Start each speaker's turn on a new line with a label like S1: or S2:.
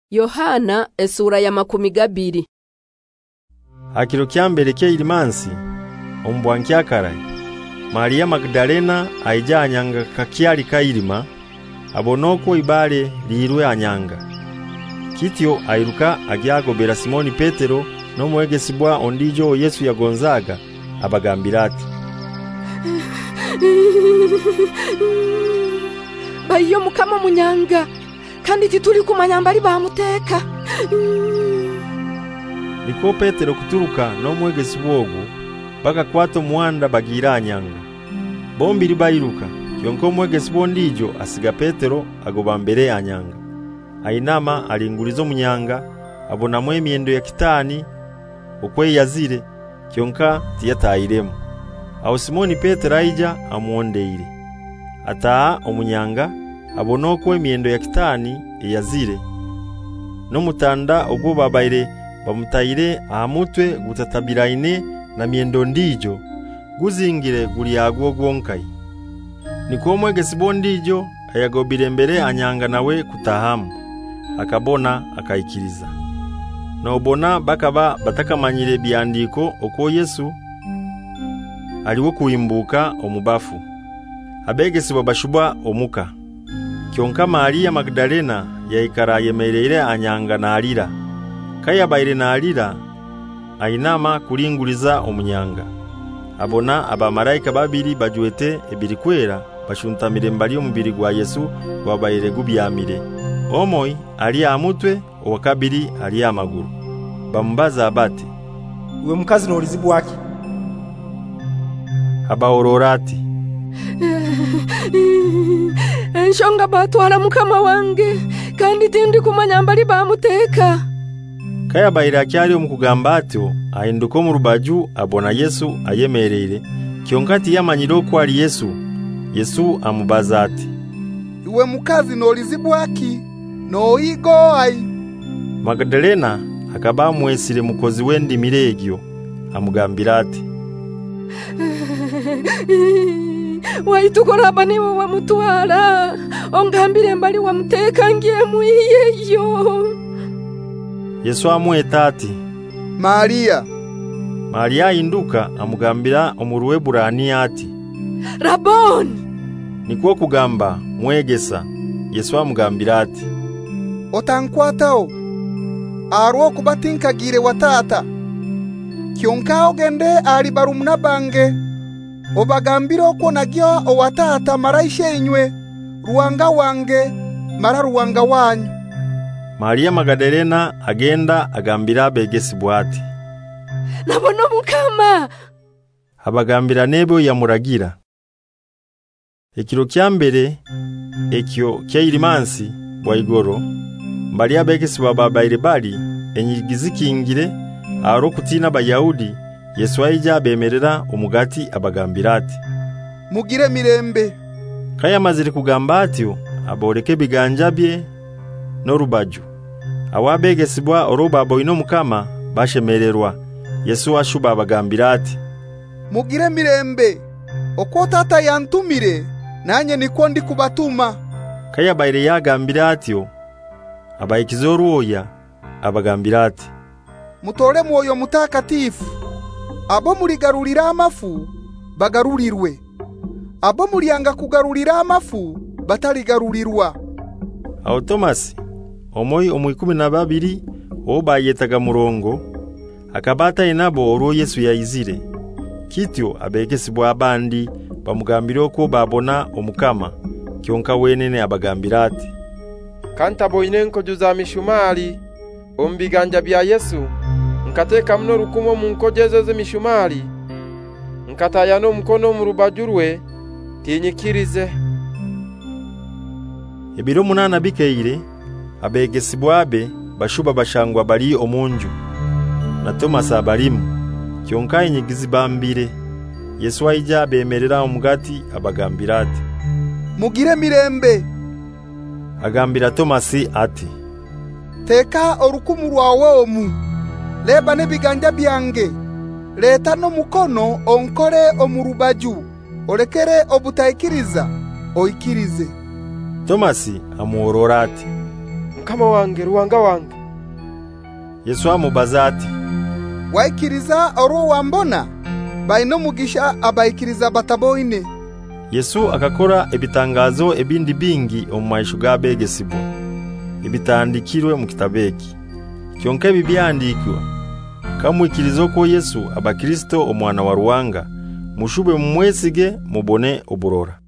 S1: Yohana esura ya 12.
S2: Akiro kyambere ky'Ilimansi ombwankyakarai Maria Magdalena aija anyanga kakyali kairima abonoko ibale lirwe anyanga kityo airuka agyagobera Simoni Petero no mwegesibwa ondijo Yesu yagonzaga abagambira ati
S1: Bayo mukama munyanga kandi tituli kumanyambali bamuteka.
S2: Niko Petero kuturuka no mwegesibwa ogu bakakwata muwanda bagira anyanga bombi libairuka kyonko mwegesibwa ndijo asiga Petero agoba mbere anyanga ainama alingulizo munyanga abona mwemiendo ya kitani okwe yazire kyonka tiyatairemu aho Simoni Petero aija amuondeire ataa omunyanga abonoko emiendo ya kitani yazire no mutanda ogwo babaire bamutaire ahamutwe gutatabiraine na miendo ndijo guzingire guli agwo gwonkai niko mwegesibwa ndijo ayagobire mbere anyanga nawe kutahamu akabona akaikiriza no bona bakaba batakamanyire byandiko oko Yesu aliwo kuimbuka omubafu abegesibwa bashubwa omuka kyonka Maria Magdalena yaikara yemerere anyanga na alira kaya baire na alira ainama kulinguliza omunyanga abona abamaraika babiri bajwete ebirikwera bashuntamire mbali omubiri gwa Yesu gwabaire gubyamire omoi ali amutwe owakabiri ali amaguru bambaza abati
S3: uwe mukazi n'olizibwa aki
S2: abaororati
S1: enshonga batwala mukama wange kandi tindi kumanyambali bamuteka
S2: kaya baire akyali omukugamba atyo ahinduka mu rubaju abona Yesu ayemerere kyonkati yamanyiro ko ali Yesu amubaza ati
S4: uwe mukazi n'olizibwa aki noyigo ai
S2: Magdalena akaba mwesire mukozi w'endimire egyo amugambira ati
S1: waitukora baniwo wa mutwala ongambire mbali wa muteka ngiye muiyeyo
S2: Yesu amweta ati
S4: Maria
S2: Maria induka amugambira omuruwe burani ati
S1: Raboni
S2: niko kugamba mwegesa Yesu amugambira ati
S4: otankwatao arwo kubatinkagire watata kyonka ogende ali barumuna bange obagambira okwo nagyo owatata maraishe inywe ruwanga wange mara ruwanga wanyu
S2: Maria Magdalena agenda agambira abegesibwa ati
S1: nabona mukama
S2: abagambira nebo yamuragira ekiro kyambere ekyo ky'Ilimansi bwaigoro mbali abegesibwa babaire bali enyigizikingire aro kutina bayahudi Yesu aija bemerera omugati abagambira ati
S4: mugire mirembe
S2: kaya mazire kugamba atyo aboreke biganja bye no rubaju awabegesibwa oroba boino mukama bashemererwa Yesu ashuba abagambira ati
S4: mugire mirembe okwo tata yantumire nanye niko ndi kubatuma
S2: kaya baire yagambira atyo abayikizoru oya abagambira ati
S4: mutole mwoyo mutakatifu abo muligarulira amafu bagarulirwe abo mulianga kugarulira amafu bataligarulirwa
S2: aho Tomasi omoi omwikumi na babiri obayetaga murongo akabata inabo olwo Yesu yaizire kityo abegesibwa abandi bamugambira okwo babona omukama kyonka wenene abagambira ati
S5: kanta boine nkojuza mishumari ombiganja bya Yesu nkateka mno rukumo mu nkojeze mishumari nkataya no mukono mu rubajurwe tinyikirize
S2: ebiro 8 bikeire abegesibwa abe bashuba bashangwa bali omunju na Tomasi abalimu kyonka inyigizi bambire Yesu aija bemerera omugati abagambira ati
S4: mugire mirembe
S2: agambira Tomasi ati
S4: teka orukumu rwawe omu leba nebiganja byange leta no mukono onkore omurubaju olekere obutaikiriza oikirize
S2: Tomasi amuorora ati
S5: Mukama wange ruwanga wange.
S2: Yesu amubaza ati,
S4: waikiriza oro wambona? Baino mugisha abaikiriza bataboine.
S2: Yesu akakora ebitangazo ebindi bingi omu maisho g'abegesibwa, ebitandikirwe mu kitabeki. Kyonka bibyandikwa kamwikirizo ko Yesu aba Kristo omwana wa Ruwanga, mushube mumwesige mubone oburora.